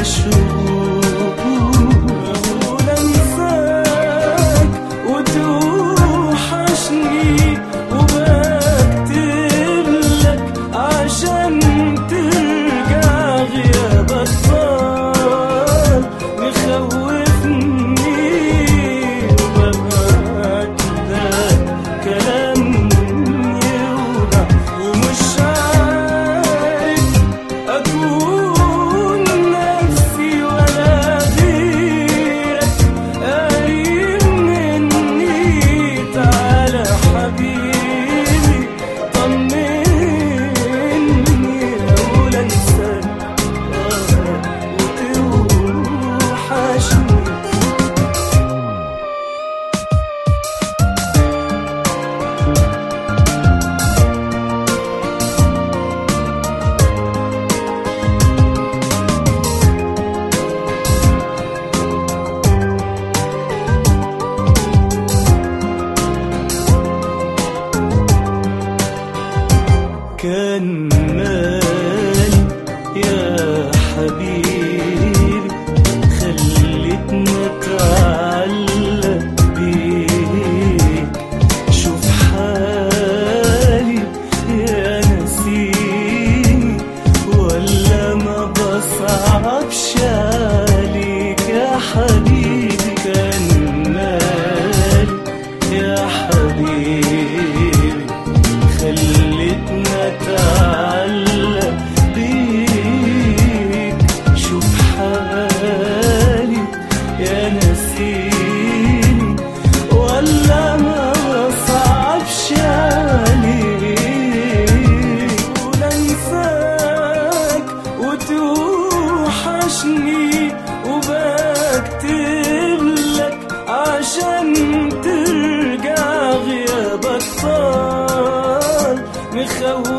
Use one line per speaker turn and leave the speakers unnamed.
اشوف، اقول انساك وتوحشني وبكتب لك عشان ترجع، غيابك طال مخوفني وببعت لك كلام يوجع، ومش عارف أكون نفسي ولا غيرك قريب مني. تعالى حبيبي طمني، أقول أنساك وتوحشني. كان مالي يا حبيبي خلتني اتعلق بيك، شوف حالي يا نسيني ولا ما بصعبش عليك يا حبيبي. كان مالي يا حبيبي خلتني اتعلق بيك، شوف حالي يا نسيني ولا ما صعبش عليك. قول انساك وتوحشني وبكتب لك عشان ترجع، غيابك طال مخوف